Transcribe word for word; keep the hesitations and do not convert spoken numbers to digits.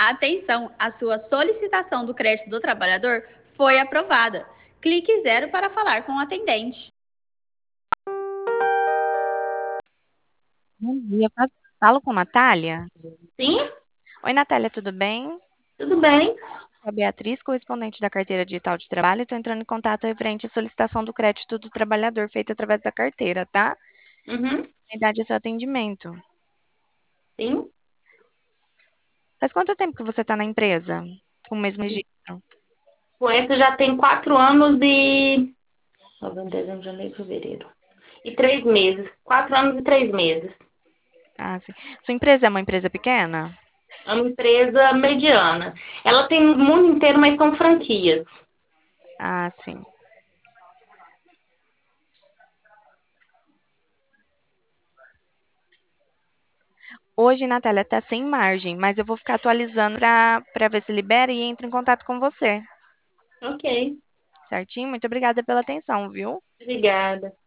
Atenção, a sua solicitação do crédito do trabalhador foi aprovada. Clique zero para falar com o atendente. Bom dia, fa- falo com Natália? Sim, Oi, Natália, tudo bem? tudo bem. Sou a Beatriz, correspondente da carteira digital de trabalho, e estou entrando em contato referente à solicitação do crédito do trabalhador feita através da carteira, tá? Uhum, A idade é seu atendimento. sim. Faz quanto tempo que você está na empresa? Com o mesmo registro? Com esse já tem quatro anos e. Novembro, dezembro, janeiro, fevereiro. E três meses. Quatro anos e três meses. Ah, sim. Sua empresa é uma empresa pequena? É uma empresa mediana. Ela tem o mundo inteiro, mas são franquias. Ah, sim. Hoje, Natália, está sem margem, mas eu vou ficar atualizando para para ver se libera e entro em contato com você. Ok, Certinho? Muito obrigada pela atenção, viu? obrigada.